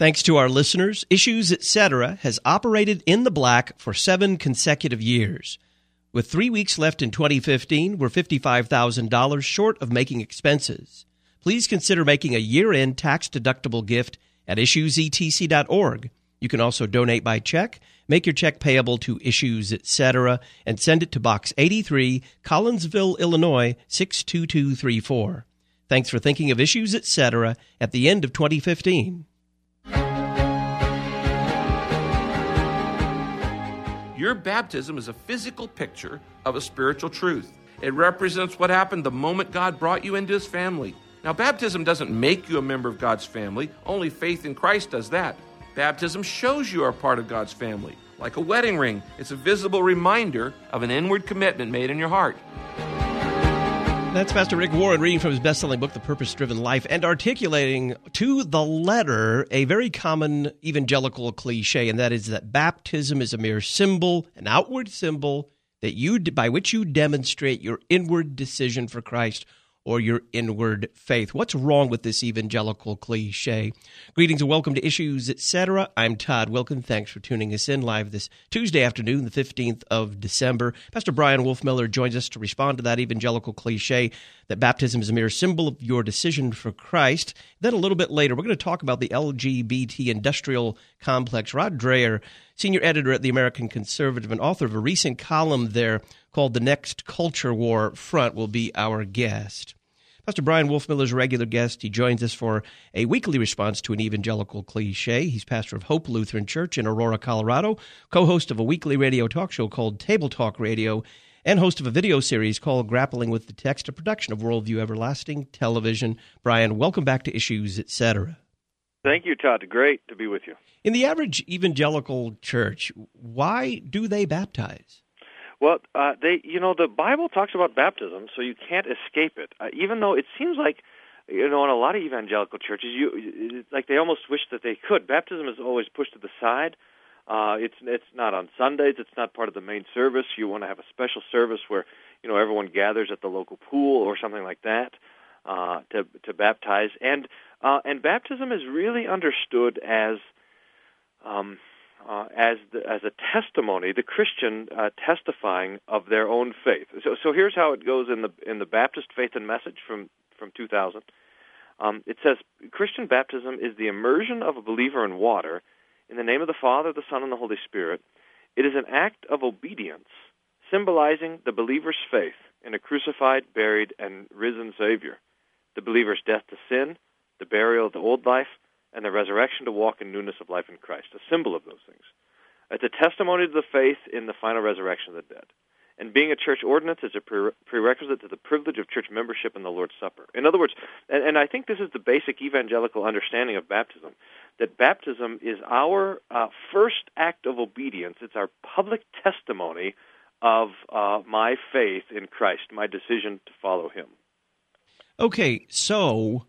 Thanks to our listeners, Issues Etc. has operated in the black for 7 consecutive years. With 3 weeks left in 2015, we're $55,000 short of making expenses. Please consider making a year-end tax-deductible gift at issuesetc.org. You can also donate by check. Make your check payable to Issues Etc. and send it to Box 83, Collinsville, Illinois, 62234. Thanks for thinking of Issues Etc. at the end of 2015. Your baptism is a physical picture of a spiritual truth. It represents what happened the moment God brought you into His family. Now, baptism doesn't make you a member of God's family. Only faith in Christ does that. Baptism shows you are part of God's family. Like a wedding ring, it's a visible reminder of an inward commitment made in your heart. That's Pastor Rick Warren reading from his best-selling book, The Purpose-Driven Life, and articulating to the letter a very common evangelical cliche, and that is that baptism is a mere symbol, an outward symbol that by which you demonstrate your inward decision for Christ or your inward faith. What's wrong with this evangelical cliche? Greetings and welcome to Issues Etc. I'm Todd Wilkin. Thanks for tuning us in live this Tuesday afternoon, the 15th of December. Pastor Brian Wolfmiller joins us to respond to that evangelical cliche that baptism is a mere symbol of your decision for Christ. Then a little bit later, we're going to talk about the LGBT industrial complex. Rod Dreher, senior editor at the American Conservative and author of a recent column there called The Next Culture War Front, will be our guest. Pastor Brian Wolfmiller is a regular guest. He joins us for a weekly response to an evangelical cliche. He's pastor of Hope Lutheran Church in Aurora, Colorado, co-host of a weekly radio talk show called Table Talk Radio, and host of a video series called Grappling with the Text, a production of Worldview Everlasting Television. Brian, welcome back to Issues Etc. Thank you, Todd. Great to be with you. In the average evangelical church, why do they baptize? Well, the Bible talks about baptism, so you can't escape it. Even though it seems like, in a lot of evangelical churches, they almost wish that they could. Baptism is always pushed to the side. It's not on Sundays. It's not part of the main service. You want to have a special service where, everyone gathers at the local pool or something like that to baptize. And baptism is really understood as a testimony, the Christian testifying of their own faith. So here's how it goes in the Baptist Faith and Message from 2000. It says, Christian baptism is the immersion of a believer in water in the name of the Father, the Son, and the Holy Spirit. It is an act of obedience, symbolizing the believer's faith in a crucified, buried, and risen Savior, the believer's death to sin, the burial of the old life, and the resurrection to walk in newness of life in Christ, a symbol of those things. It's a testimony to the faith in the final resurrection of the dead. And being a church ordinance is a prerequisite to the privilege of church membership in the Lord's Supper. In other words, and I think this is the basic evangelical understanding of baptism, that baptism is our first act of obedience. It's our public testimony of my faith in Christ, my decision to follow Him. Okay, so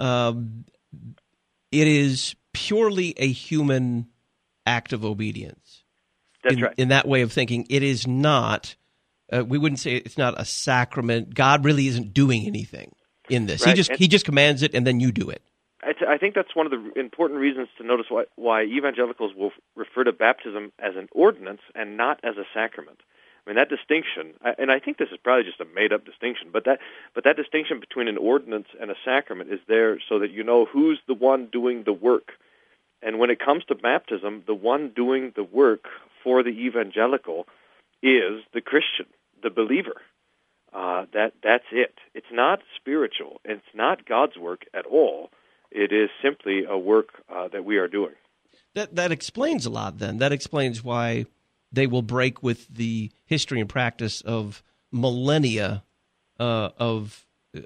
it is purely a human act of obedience. That's right. In that way of thinking, it is not, we wouldn't say it's not a sacrament. God really isn't doing anything in this. Right. He just commands it, and then you do it. I think that's one of the important reasons to notice why evangelicals will refer to baptism as an ordinance and not as a sacrament. I mean, that distinction, and I think this is probably just a made-up distinction, but that distinction between an ordinance and a sacrament is there so that you know who's the one doing the work. And when it comes to baptism, the one doing the work for the evangelical is the Christian, the believer. That's it. It's not spiritual. It's not God's work at all. It is simply a work that we are doing. That explains a lot, then. That explains why they will break with the history and practice of millennia of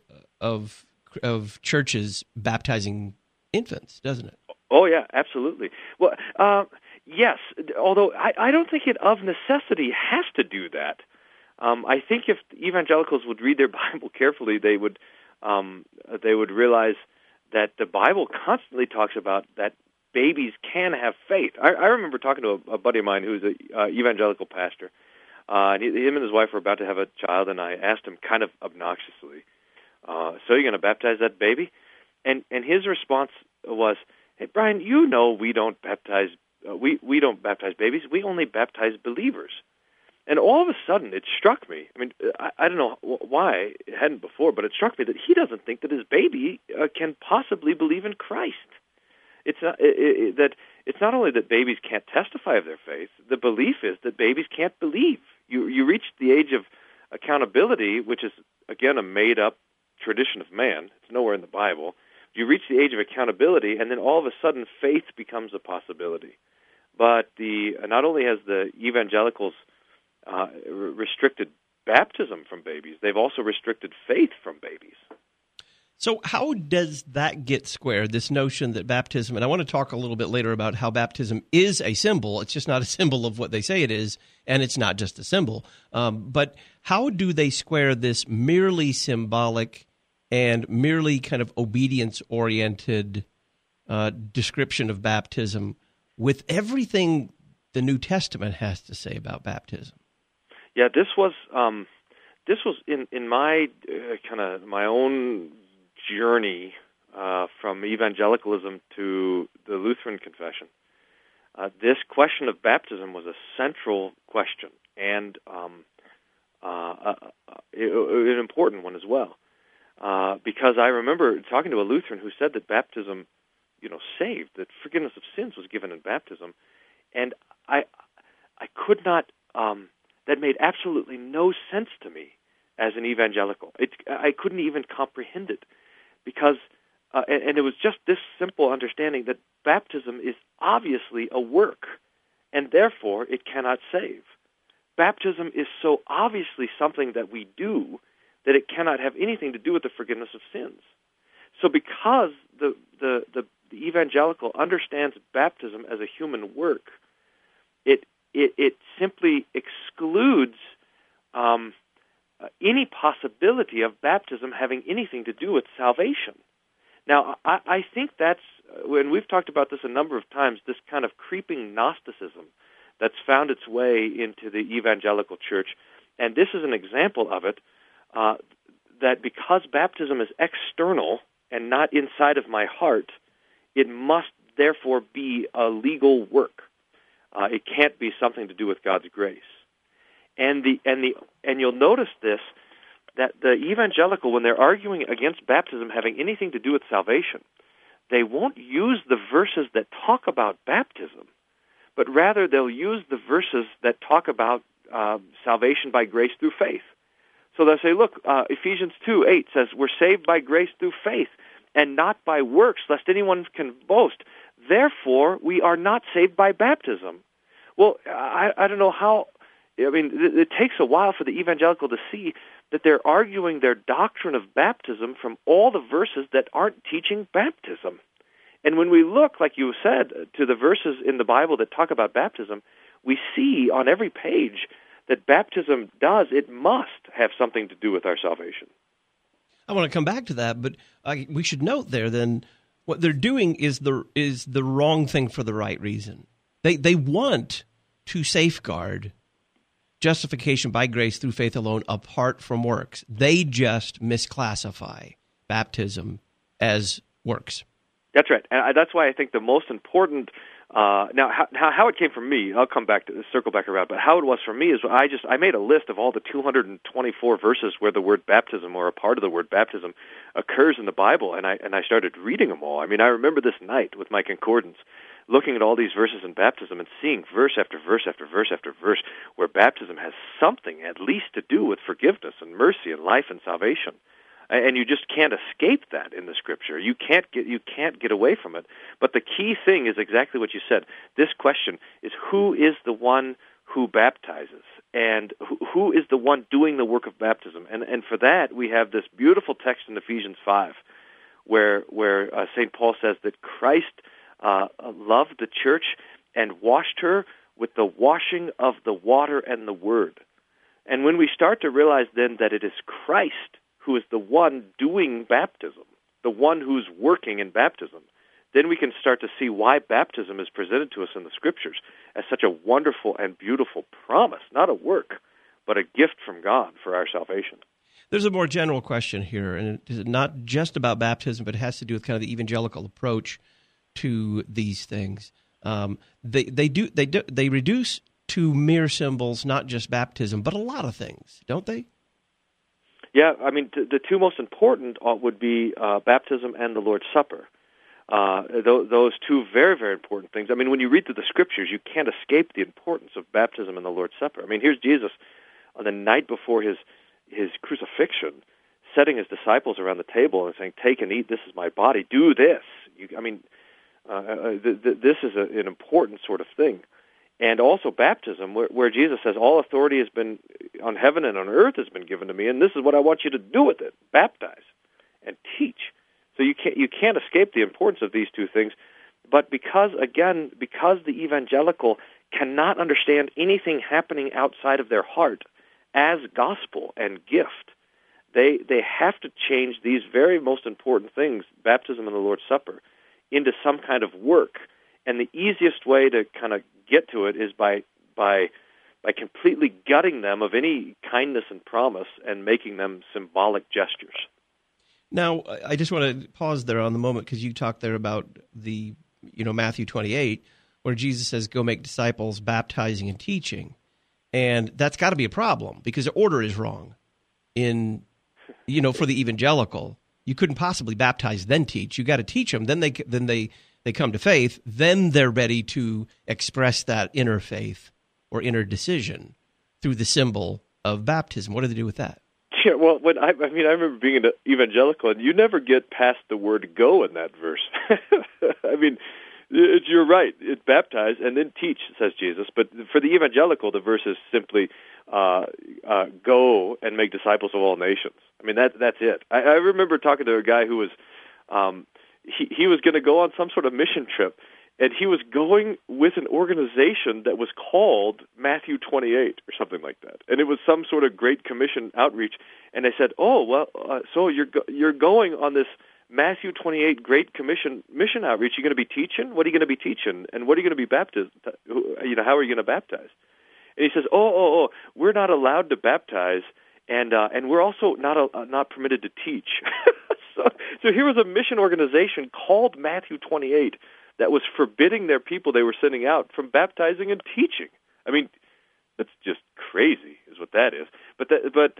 churches baptizing infants, doesn't it? Oh, yeah, absolutely. Well, yes, although I don't think it of necessity has to do that. I think if evangelicals would read their Bible carefully, they would realize that the Bible constantly talks about that babies can have faith. I remember talking to a buddy of mine who's an evangelical pastor, and him and his wife were about to have a child, and I asked him kind of obnoxiously, so you're going to baptize that baby? And his response was, Hey, Brian, you know we don't baptize we don't baptize babies. We only baptize believers. And all of a sudden, it struck me. I mean, I don't know why it hadn't before, but it struck me that he doesn't think that his baby can possibly believe in Christ. It's not that it's not only that babies can't testify of their faith. The belief is that babies can't believe. You reach the age of accountability, which is again a made-up tradition of man. It's nowhere in the Bible. You reach the age of accountability, and then all of a sudden, faith becomes a possibility. But not only has the evangelicals restricted baptism from babies, they've also restricted faith from babies. So how does that get squared, this notion that baptism, and I want to talk a little bit later about how baptism is a symbol. It's just not a symbol of what they say it is, and it's not just a symbol. But how do they square this merely symbolic and merely kind of obedience-oriented description of baptism with everything the New Testament has to say about baptism? Yeah, this was in my kind of my own journey from evangelicalism to the Lutheran confession. This question of baptism was a central question and an important one as well, because I remember talking to a Lutheran who said that baptism, saved, that forgiveness of sins was given in baptism, and I could not. That made absolutely no sense to me as an evangelical. I couldn't even comprehend it because, and it was just this simple understanding that baptism is obviously a work, and therefore it cannot save. Baptism is so obviously something that we do that it cannot have anything to do with the forgiveness of sins. So because the evangelical understands baptism as a human work, it simply excludes any possibility of baptism having anything to do with salvation. Now, I think that's, when we've talked about this a number of times, this kind of creeping Gnosticism that's found its way into the evangelical church, and this is an example of it, that because baptism is external and not inside of my heart, it must therefore be a legal work. It can't be something to do with God's grace. And you'll notice this, that the evangelical, when they're arguing against baptism having anything to do with salvation, they won't use the verses that talk about baptism, but rather they'll use the verses that talk about salvation by grace through faith. So they'll say, look, Ephesians 2:8 says, we're saved by grace through faith, and not by works, lest anyone can boast. Therefore, we are not saved by baptism. Well, I don't know how. I mean, it takes a while for the evangelical to see that they're arguing their doctrine of baptism from all the verses that aren't teaching baptism. And when we look, like you said, to the verses in the Bible that talk about baptism, we see on every page that baptism it must have something to do with our salvation. I want to come back to that, but we should note there then what they're doing is the wrong thing for the right reason. They want to safeguard justification by grace through faith alone apart from works. They just misclassify baptism as works. That's right. And that's why I think the most important now how it came from me, I'll circle back around, but how it was for me is I made a list of all the 224 verses where the word baptism or a part of the word baptism occurs in the Bible, and I started reading them all. I mean, I remember this night with my concordance, looking at all these verses in baptism and seeing verse after verse after verse after verse where baptism has something at least to do with forgiveness and mercy and life and salvation. And you just can't escape that in the Scripture. You can't get away from it. But the key thing is exactly what you said. This question is, who is the one who baptizes, and who is the one doing the work of baptism? And for that, we have this beautiful text in Ephesians 5, where St. Paul says that Christ loved the church and washed her with the washing of the water and the word. And when we start to realize then that it is Christ who is the one doing baptism, the one who's working in baptism, then we can start to see why baptism is presented to us in the Scriptures as such a wonderful and beautiful promise, not a work, but a gift from God for our salvation. There's a more general question here, and it's not just about baptism, but it has to do with kind of the evangelical approach to these things. They reduce to mere symbols, not just baptism, but a lot of things, don't they? Yeah, I mean, the two most important would be baptism and the Lord's Supper. Those two very, very important things. I mean, when you read through the Scriptures, you can't escape the importance of baptism and the Lord's Supper. I mean, here's Jesus on the night before his crucifixion, setting his disciples around the table and saying, "Take and eat, this is my body, do this." This is an important sort of thing. And also baptism, where Jesus says, "All authority has been on heaven and on earth has been given to me, and this is what I want you to do with it: baptize and teach." So you can't escape the importance of these two things. But because the evangelical cannot understand anything happening outside of their heart as gospel and gift, they have to change these very most important things, baptism and the Lord's Supper, into some kind of work. And the easiest way to kind of get to it is by completely gutting them of any kindness and promise and making them symbolic gestures. Now, I just want to pause there on the moment because you talked there about the Matthew 28, where Jesus says, "Go make disciples, baptizing and teaching," and that's got to be a problem because the order is wrong. For the evangelical, you couldn't possibly baptize then teach. You got to teach them, then they come to faith, then they're ready to express that inner faith or inner decision through the symbol of baptism. What do they do with that? Yeah, well, I remember being an evangelical, and you never get past the word "go" in that verse. I mean, you're right. It's baptize and then teach, says Jesus. But for the evangelical, the verse is simply go and make disciples of all nations. I mean, that's it. I remember talking to a guy who was he was going to go on some sort of mission trip, and he was going with an organization that was called Matthew 28 or something like that. And it was some sort of Great Commission outreach. And they said, "Oh, well, so you're going on this Matthew 28 Great Commission mission outreach. You're going to be teaching? What are you going to be teaching? And what are you going to be baptized? How are you going to baptize?" And he says, "Oh, we're not allowed to baptize, and we're also not permitted to teach." So here was a mission organization called Matthew 28 that was forbidding their people they were sending out from baptizing and teaching. I mean, that's just crazy, is what that is. But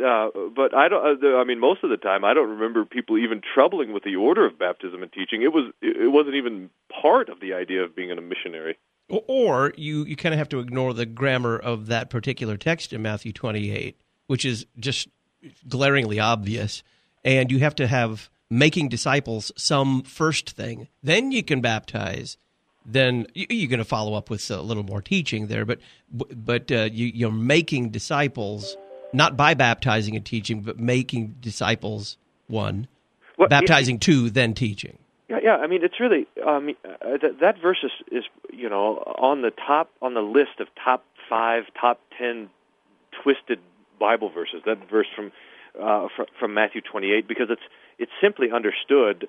I don't. I mean, most of the time, I don't remember people even troubling with the order of baptism and teaching. It wasn't even part of the idea of being a missionary. Or you kind of have to ignore the grammar of that particular text in Matthew 28, which is just glaringly obvious, and you have to have making disciples some first thing. Then you can baptize. Then you're going to follow up with a little more teaching there, but you're making disciples not by baptizing and teaching, but making disciples baptizing two, then teaching. Yeah. I mean, it's really that verse is on the list of top 5, top 10 twisted Bible verses. That verse from Matthew 28, because it's simply understood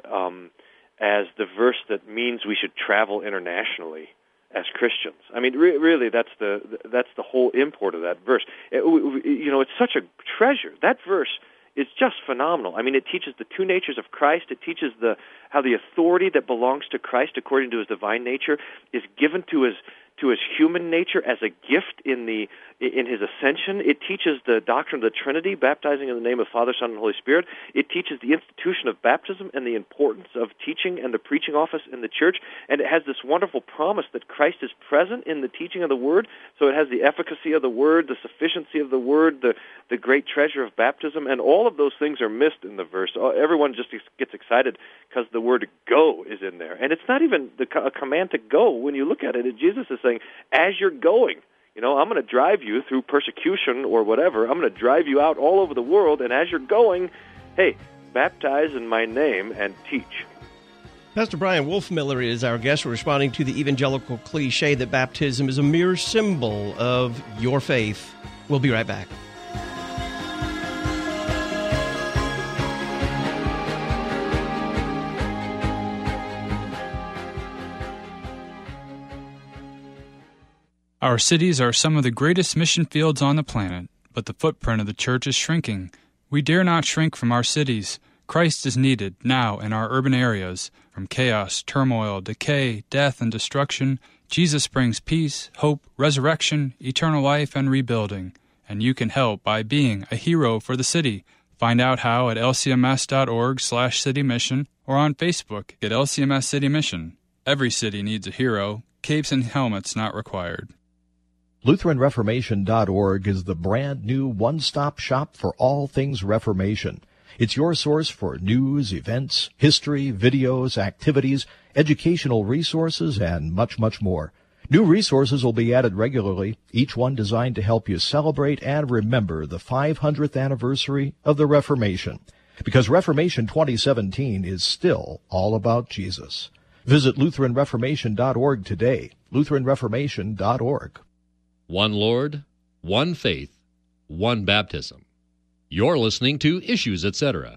as the verse that means we should travel internationally as Christians. I mean, really, that's the whole import of that verse. It's such a treasure. That verse is just phenomenal. I mean, it teaches the two natures of Christ. It teaches how the authority that belongs to Christ according to his divine nature is given to his human nature as a gift in his ascension. It teaches the doctrine of the Trinity, baptizing in the name of Father, Son, and Holy Spirit. It teaches the institution of baptism and the importance of teaching and the preaching office in the church. And it has this wonderful promise that Christ is present in the teaching of the Word. So it has the efficacy of the Word, the sufficiency of the Word, the great treasure of baptism, and all of those things are missed in the verse. Everyone just gets excited because the word "go" is in there. And it's not even a command to go. When you look at it, Jesus is saying, as you're going, I'm going to drive you through persecution or whatever. I'm going to drive you out all over the world, and as you're going, hey, baptize in my name and teach. Pastor Brian Wolfmueller is our guest. We're responding to the evangelical cliche that baptism is a mere symbol of your faith. We'll be right back. Our cities are some of the greatest mission fields on the planet, but the footprint of the church is shrinking. We dare not shrink from our cities. Christ is needed now in our urban areas. From chaos, turmoil, decay, death, and destruction, Jesus brings peace, hope, resurrection, eternal life, and rebuilding. And you can help by being a hero for the city. Find out how at lcms.org/citymission or on Facebook at LCMS City Mission. Every city needs a hero. Capes and helmets not required. LutheranReformation.org is the brand new one-stop shop for all things Reformation. It's your source for news, events, history, videos, activities, educational resources, and much, much more. New resources will be added regularly, each one designed to help you celebrate and remember the 500th anniversary of the Reformation. Because Reformation 2017 is still all about Jesus. Visit LutheranReformation.org today. LutheranReformation.org. One Lord, one faith, one baptism. You're listening to Issues, Etc.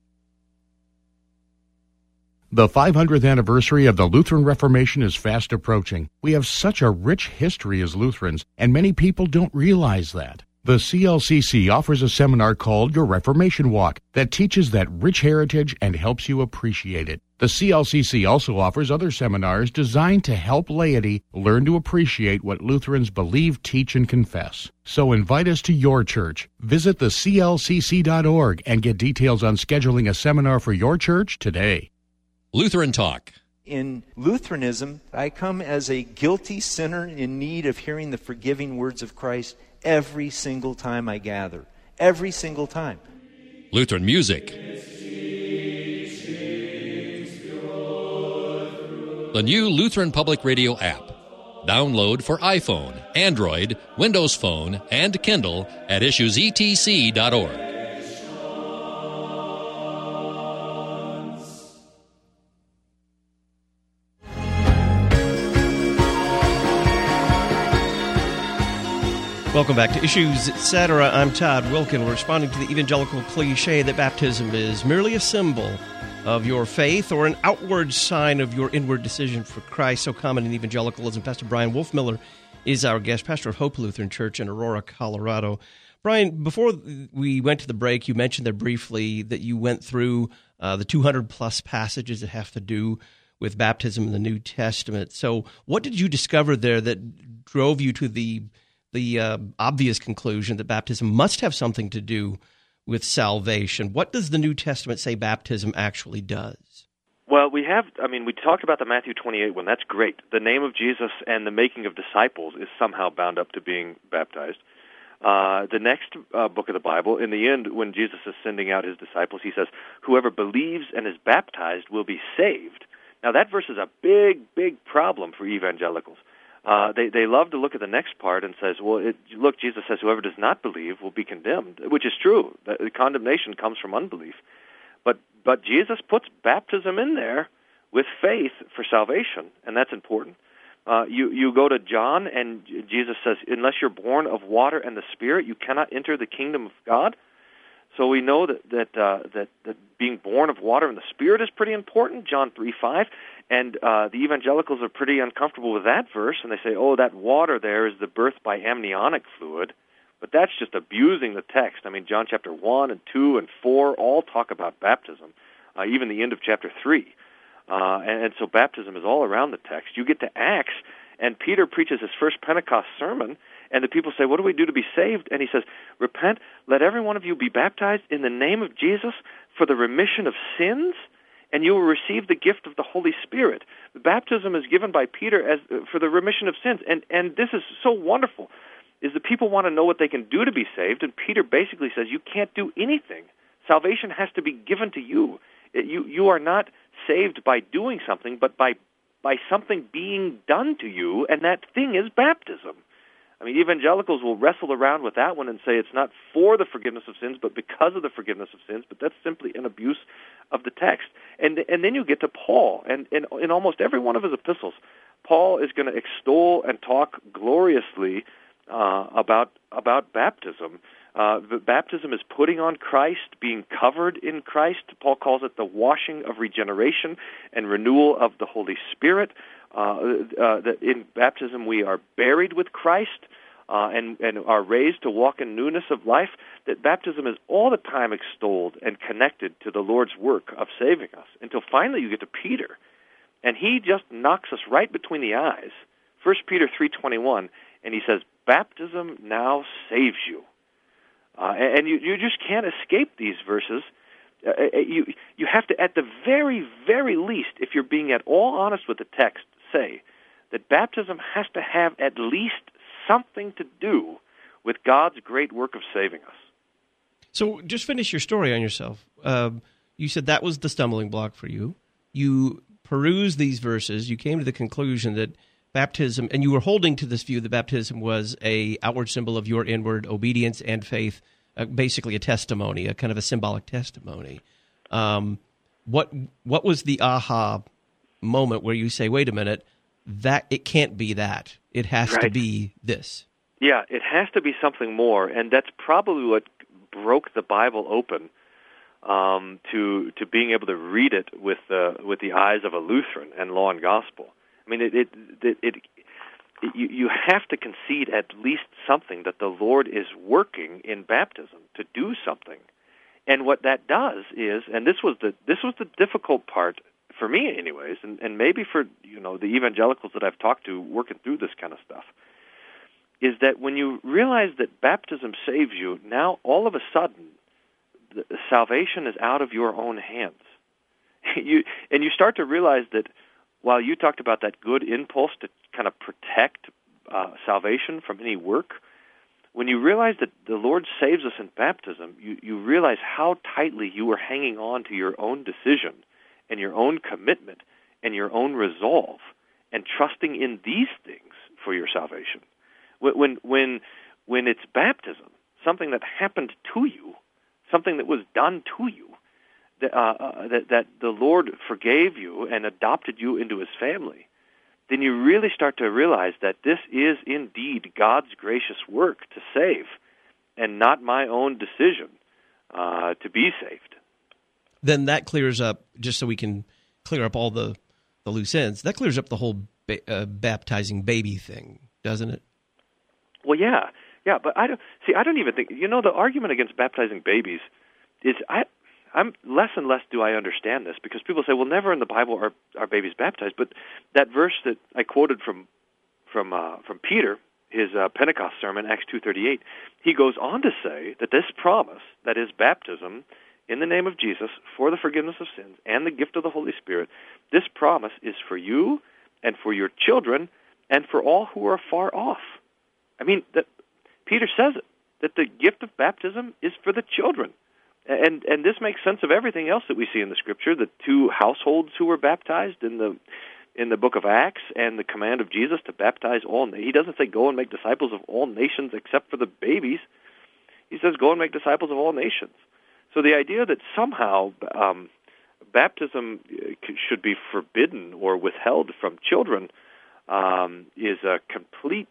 The 500th anniversary of the Lutheran Reformation is fast approaching. We have such a rich history as Lutherans, and many people don't realize that. The CLCC offers a seminar called Your Reformation Walk that teaches that rich heritage and helps you appreciate it. The CLCC also offers other seminars designed to help laity learn to appreciate what Lutherans believe, teach, and confess. So invite us to your church. Visit theclcc.org and get details on scheduling a seminar for your church today. Lutheran Talk. In Lutheranism, I come as a guilty sinner in need of hearing the forgiving words of Christ every single time I gather. Every single time. Lutheran Music. The new Lutheran Public Radio app. Download for iPhone, Android, Windows Phone, and Kindle at issuesetc.org. Welcome back to Issues, Etc. I'm Todd Wilkin. We're responding to the evangelical cliche that baptism is merely a symbol of your faith or an outward sign of your inward decision for Christ, so common in evangelicalism. Pastor Brian Wolfmiller is our guest, pastor of Hope Lutheran Church in Aurora, Colorado. Brian, before we went to the break, you mentioned there briefly that you went through the 200-plus passages that have to do with baptism in the New Testament. So what did you discover there that drove you to the obvious conclusion that baptism must have something to do with salvation? What does the New Testament say baptism actually does? Well, we talked about the Matthew 28 one. That's great. The name of Jesus and the making of disciples is somehow bound up to being baptized. The next book of the Bible, in the end, when Jesus is sending out his disciples, he says, whoever believes and is baptized will be saved. Now, that verse is a big, big problem for evangelicals. They love to look at the next part and says, look, Jesus says whoever does not believe will be condemned, which is true. The condemnation comes from unbelief. But Jesus puts baptism in there with faith for salvation, and that's important. You go to John, and Jesus says, unless you're born of water and the Spirit, you cannot enter the kingdom of God. So we know that being born of water and the Spirit is pretty important, John 3:5. And the evangelicals are pretty uncomfortable with that verse, and they say, that water there is the birth by amniotic fluid. But that's just abusing the text. I mean, John chapter 1 and 2 and 4 all talk about baptism, even the end of chapter 3. And so baptism is all around the text. You get to Acts, and Peter preaches his first Pentecost sermon, and the people say, what do we do to be saved? And he says, repent, let every one of you be baptized in the name of Jesus for the remission of sins, and you will receive the gift of the Holy Spirit. The baptism is given by Peter as for the remission of sins. And this is so wonderful, is that people want to know what they can do to be saved, and Peter basically says you can't do anything. Salvation has to be given to you. You are not saved by doing something, but by something being done to you, and that thing is baptism. I mean, evangelicals will wrestle around with that one and say it's not for the forgiveness of sins, but because of the forgiveness of sins, but that's simply an abuse of the text. And then you get to Paul, and in almost every one of his epistles, Paul is going to extol and talk gloriously about baptism. Baptism is putting on Christ, being covered in Christ. Paul calls it the washing of regeneration and renewal of the Holy Spirit. That in baptism we are buried with Christ. and are raised to walk in newness of life, that baptism is all the time extolled and connected to the Lord's work of saving us, until finally you get to Peter, and he just knocks us right between the eyes. 1 Peter 3:21, and he says, baptism now saves you. And you just can't escape these verses. You have to, at the very, very least, if you're being at all honest with the text, say that baptism has to have at least something to do with God's great work of saving us. So just finish your story on yourself. You said that was the stumbling block for you. You perused these verses. You came to the conclusion that baptism, and you were holding to this view that baptism was a outward symbol of your inward obedience and faith, basically a testimony, a kind of a symbolic testimony. What was the aha moment where you say, wait a minute, that it can't be that. It has to be this. Yeah, it has to be something more, and that's probably what broke the Bible open to being able to read it with the eyes of a Lutheran and Law and Gospel. I mean, you have to concede at least something that the Lord is working in baptism to do something, and what that does is, and this was the difficult part for me, anyways, and maybe for the evangelicals that I've talked to working through this kind of stuff, is that when you realize that baptism saves you, now all of a sudden the salvation is out of your own hands. You start to realize that while you talked about that good impulse to kind of protect salvation from any work, when you realize that the Lord saves us in baptism, you realize how tightly you were hanging on to your own decision and your own commitment and your own resolve and trusting in these things for your salvation. When it's baptism, something that happened to you, something that was done to you, that the Lord forgave you and adopted you into His family, then you really start to realize that this is indeed God's gracious work to save and not my own decision to be saved. Then that clears up, just so we can clear up all the loose ends, that clears up the whole baptizing baby thing, doesn't it? Well, yeah, but I don't even think, the argument against baptizing babies is, I'm less and less do I understand this, because people say, well, never in the Bible are babies baptized, but that verse that I quoted from Peter, his Pentecost sermon, Acts 2:38, he goes on to say that this promise, that is baptism in the name of Jesus for the forgiveness of sins and the gift of the Holy Spirit, this promise is for you and for your children and for all who are far off. I mean, Peter says it, that the gift of baptism is for the children. And this makes sense of everything else that we see in the Scripture, the two households who were baptized in the book of Acts, and the command of Jesus to baptize all. He doesn't say go and make disciples of all nations except for the babies. He says go and make disciples of all nations. So the idea that somehow baptism should be forbidden or withheld from children is a complete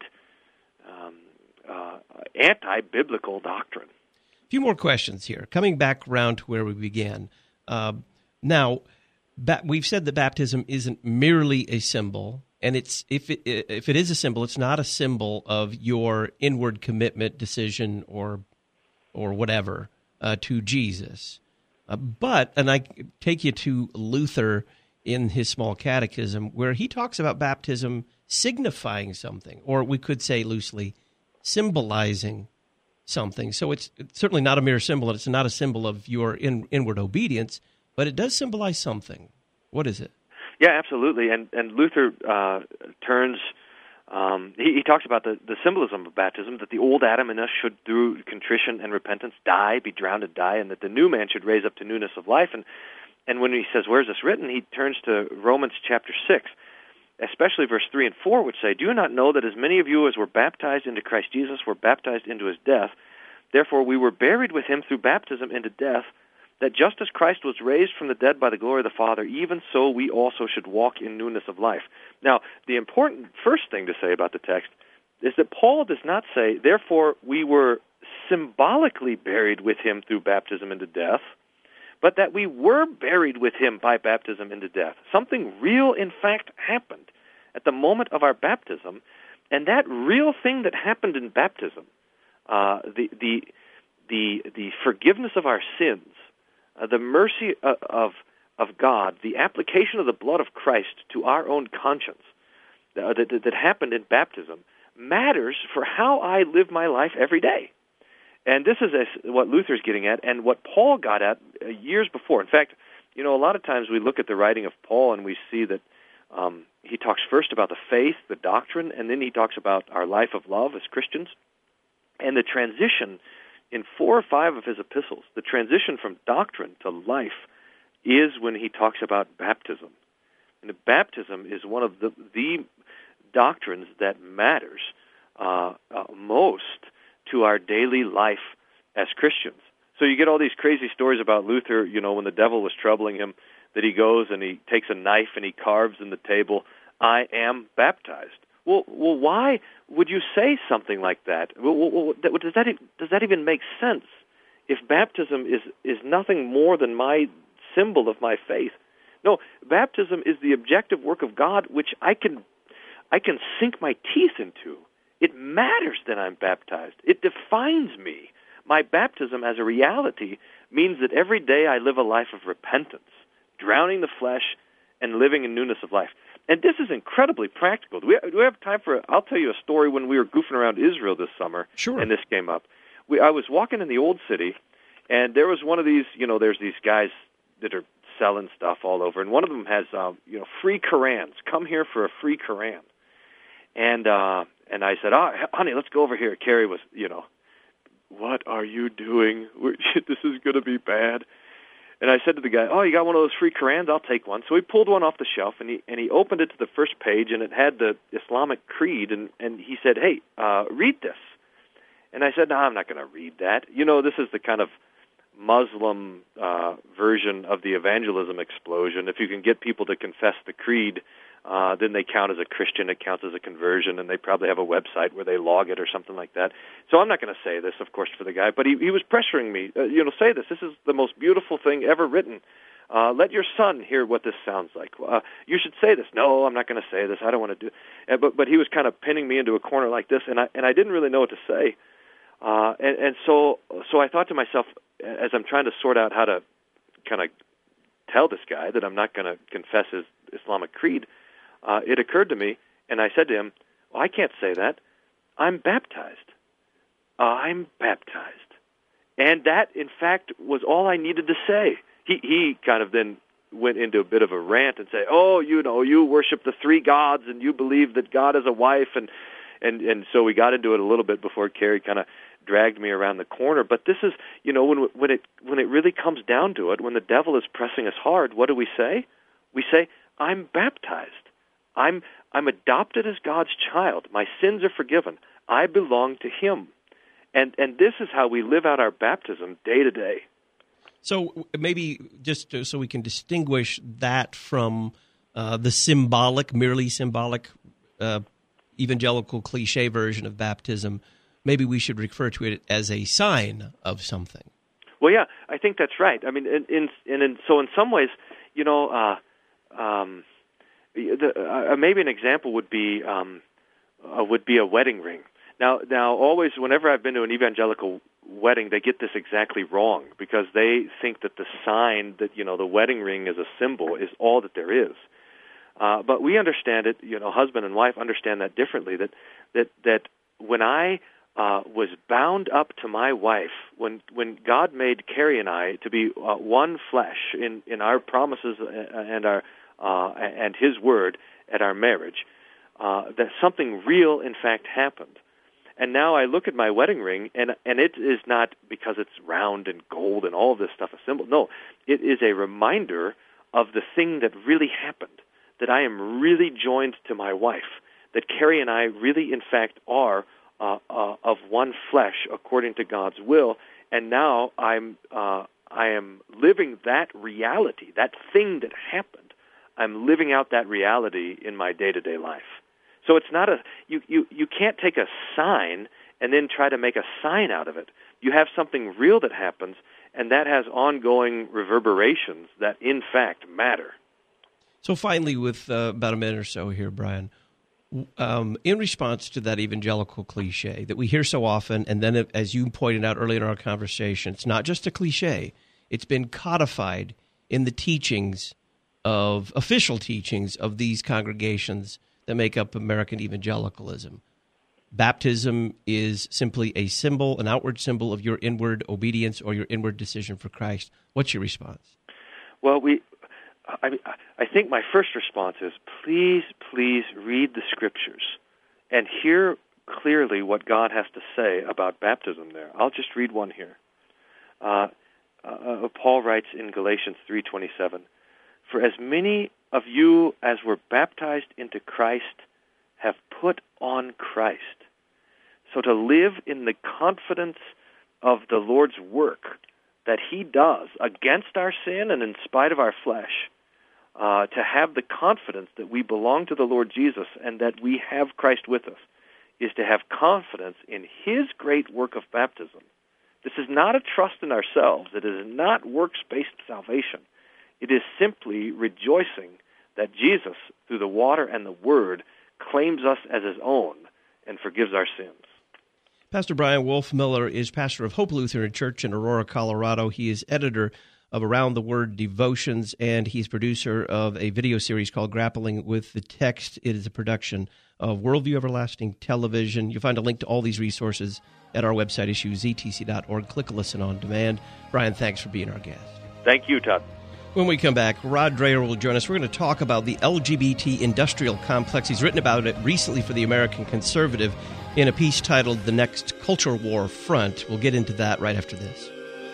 anti-biblical doctrine. A few more questions here. Coming back around to where we began. Now, we've said that baptism isn't merely a symbol, and if it is a symbol, it's not a symbol of your inward commitment, decision, or whatever to Jesus. And I take you to Luther in his Small Catechism, where he talks about baptism signifying something, or we could say loosely, symbolizing something. So it's certainly not a mere symbol, and it's not a symbol of your inward obedience, but it does symbolize something. What is it? Yeah, absolutely. And Luther turns, he talks about the symbolism of baptism, that the old Adam in us should, through contrition and repentance, be drowned and die, and that the new man should raise up to newness of life. And when he says, where's this written, he turns to Romans chapter 6, especially verse 3 and 4, which say, do you not know that as many of you as were baptized into Christ Jesus were baptized into His death? Therefore we were buried with Him through baptism into death, that just as Christ was raised from the dead by the glory of the Father, even so we also should walk in newness of life. Now, the important first thing to say about the text is that Paul does not say, therefore we were symbolically buried with Him through baptism into death, but that we were buried with Him by baptism into death. Something real, in fact, happened. At the moment of our baptism, And that real thing that happened in baptism, the forgiveness of our sins, the mercy of God, the application of the blood of Christ to our own conscience that happened in baptism matters for how I live my life every day. And this is what Luther's getting at and what Paul got at years before. In fact, a lot of times we look at the writing of Paul and we see that he talks first about the faith, the doctrine, and then he talks about our life of love as Christians. And the transition in 4 or 5 of his epistles, the transition from doctrine to life is when he talks about baptism. And the baptism is one of the doctrines that matters most to our daily life as Christians. So you get all these crazy stories about Luther, when the devil was troubling him, that he goes and he takes a knife and he carves in the table, "I am baptized." Well, why would you say something like that? Does that even make sense? If baptism is nothing more than my symbol of my faith. No, baptism is the objective work of God, which I can sink my teeth into. It matters that I'm baptized. It defines me. My baptism as a reality means that every day I live a life of repentance, drowning the flesh and living in newness of life. And this is incredibly practical. Do we have time for I'll tell you a story when we were goofing around Israel this summer. Sure. And this came up. I was walking in the old city, and there was one of these, there's these guys that are selling stuff all over, and one of them has, free Korans. Come here for a free Koran. And I said, "Oh, honey, let's go over here." Carrie was, "What are you doing? This is going to be bad." And I said to the guy, "Oh, you got one of those free Korans? I'll take one." So he pulled one off the shelf, and he opened it to the first page, and it had the Islamic creed, and he said, "Hey, read this." And I said, "No, I'm not going to read that. This is the kind of Muslim version of the evangelism explosion. If you can get people to confess the creed, then they count as a Christian, it counts as a conversion, and they probably have a website where they log it or something like that. So I'm not going to say this, of course, for the guy, but he was pressuring me, say this. This is the most beautiful thing ever written. Let your son hear what this sounds like. You should say this. No, I'm not going to say this. I don't want to do it. But he was kind of pinning me into a corner like this, and I didn't really know what to say. So I thought to myself, as I'm trying to sort out how to kind of tell this guy that I'm not going to confess his Islamic creed, it occurred to me, and I said to him, "Well, I can't say that. I'm baptized. I'm baptized." And that, in fact, was all I needed to say. He kind of then went into a bit of a rant and say, "Oh, you worship the 3 gods, and you believe that God is a wife," and so we got into it a little bit before Carrie kind of dragged me around the corner. But this is, when it really comes down to it, when the devil is pressing us hard, what do we say? We say, "I'm baptized. I'm adopted as God's child. My sins are forgiven. I belong to Him." And this is how we live out our baptism day to day. So maybe just so we can distinguish that from the merely symbolic evangelical cliche version of baptism, maybe we should refer to it as a sign of something. Well, yeah, I think that's right. I mean, so in some ways, maybe an example would be a wedding ring. Now, always, whenever I've been to an evangelical wedding, they get this exactly wrong because they think that the sign that the wedding ring is a symbol is all that there is. But we understand it. Husband and wife understand that differently. That when I was bound up to my wife, when God made Carrie and I to be one flesh in our promises and His word at our marriage, that something real, in fact, happened. And now I look at my wedding ring, and it is not because it's round and gold and all of this stuff a symbol. No, it is a reminder of the thing that really happened, that I am really joined to my wife, that Carrie and I really, in fact, are of one flesh according to God's will, and now I am living that reality, that thing that happened. I'm living out that reality in my day-to-day life. So it's not you can't take a sign and then try to make a sign out of it. You have something real that happens, and that has ongoing reverberations that, in fact, matter. So finally, with about a minute or so here, Brian, In response to that evangelical cliche that we hear so often, and then as you pointed out earlier in our conversation, it's not just a cliche. It's been codified in the official teachings of these congregations that make up American evangelicalism. Baptism is simply a symbol, an outward symbol of your inward obedience or your inward decision for Christ. What's your response? Well, I think my first response is please read the Scriptures and hear clearly what God has to say about baptism there. I'll just read one here. Paul writes in Galatians 3:27, "For as many of you as were baptized into Christ have put on Christ." So to live in the confidence of the Lord's work that He does against our sin and in spite of our flesh, to have the confidence that we belong to the Lord Jesus and that we have Christ with us, is to have confidence in His great work of baptism. This is not a trust in ourselves. It is not works-based salvation. It is simply rejoicing that Jesus, through the water and the Word, claims us as His own and forgives our sins. Pastor Brian Wolfmueller is pastor of Hope Lutheran Church in Aurora, Colorado. He is editor of Around the Word Devotions, and he's producer of a video series called Grappling with the Text. It is a production of Worldview Everlasting Television. You'll find a link to all these resources at our website, issuesetc.org. Click Listen on Demand. Brian, thanks for being our guest. Thank you, Todd. When we come back, Rod Dreher will join us. We're going to talk about the LGBT industrial complex. He's written about it recently for the American Conservative in a piece titled The Next Culture War Front. We'll get into that right after this.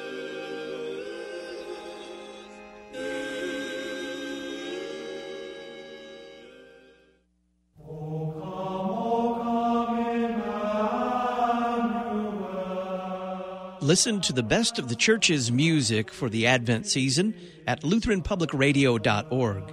Listen to the best of the church's music for the Advent season at LutheranPublicRadio.org.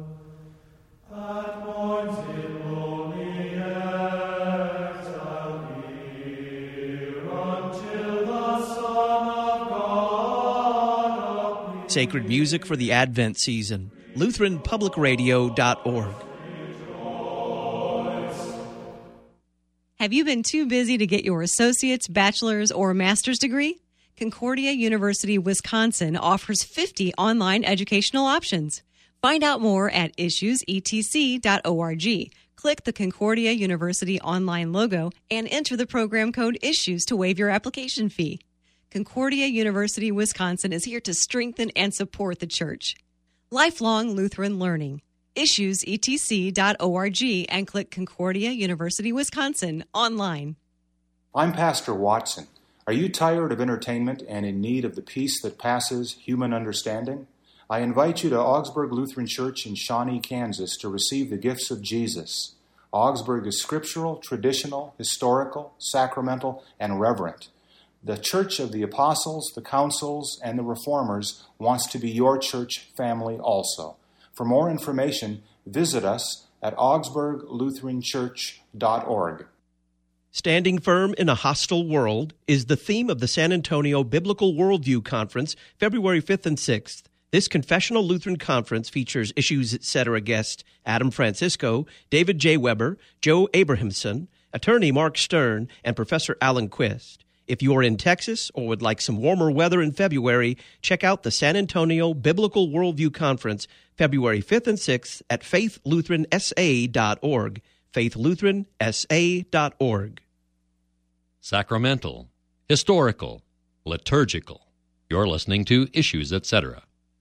Sacred music for the Advent season, LutheranPublicRadio.org. Have you been too busy to get your associate's, bachelor's, or master's degree? Concordia University, Wisconsin offers 50 online educational options. Find out more at issuesetc.org. Click the Concordia University online logo and enter the program code ISSUES to waive your application fee. Concordia University, Wisconsin is here to strengthen and support the church. Lifelong Lutheran learning. issuesetc.org and click Concordia University, Wisconsin online. I'm Pastor Watson. Are you tired of entertainment and in need of the peace that passes human understanding? I invite you to Augsburg Lutheran Church in Shawnee, Kansas to receive the gifts of Jesus. Augsburg is scriptural, traditional, historical, sacramental, and reverent. The Church of the Apostles, the Councils, and the Reformers wants to be your church family also. For more information, visit us at augsburglutheranchurch.org. Standing firm in a hostile world is the theme of the San Antonio Biblical Worldview Conference, February 5th and 6th. This Confessional Lutheran Conference features Issues Etc. guests Adam Francisco, David J. Weber, Joe Abrahamson, attorney Mark Stern, and Professor Alan Quist. If you are in Texas or would like some warmer weather in February, check out the San Antonio Biblical Worldview Conference, February 5th and 6th at faithluteransA.org, faithluteransA.org. Sacramental, historical, liturgical. You're listening to Issues Etc.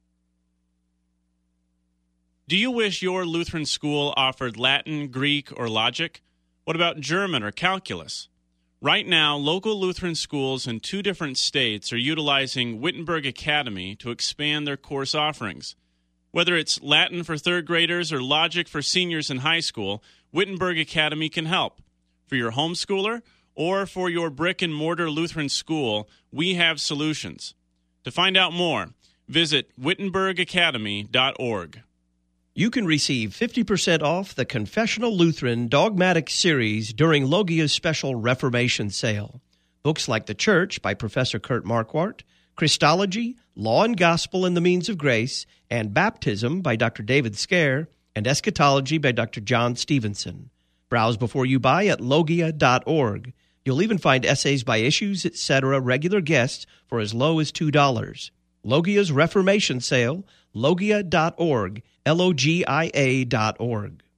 Do you wish your Lutheran school offered Latin, Greek, or logic? What about German or calculus? Right now, local Lutheran schools in 2 different states are utilizing Wittenberg Academy to expand their course offerings. Whether it's Latin for 3rd graders or logic for seniors in high school, Wittenberg Academy can help. For your homeschooler or for your brick-and-mortar Lutheran school, we have solutions. To find out more, visit wittenbergacademy.org. You can receive 50% off the Confessional Lutheran Dogmatic Series during Logia's special Reformation sale. Books like The Church by Professor Kurt Marquardt, Christology, Law and Gospel and the Means of Grace, and Baptism by Dr. David Scare, and Eschatology by Dr. John Stevenson. Browse before you buy at logia.org. You'll even find essays by issues, etc., regular guests for as low as $2. Logia's Reformation Sale, logia.org, Logia.org.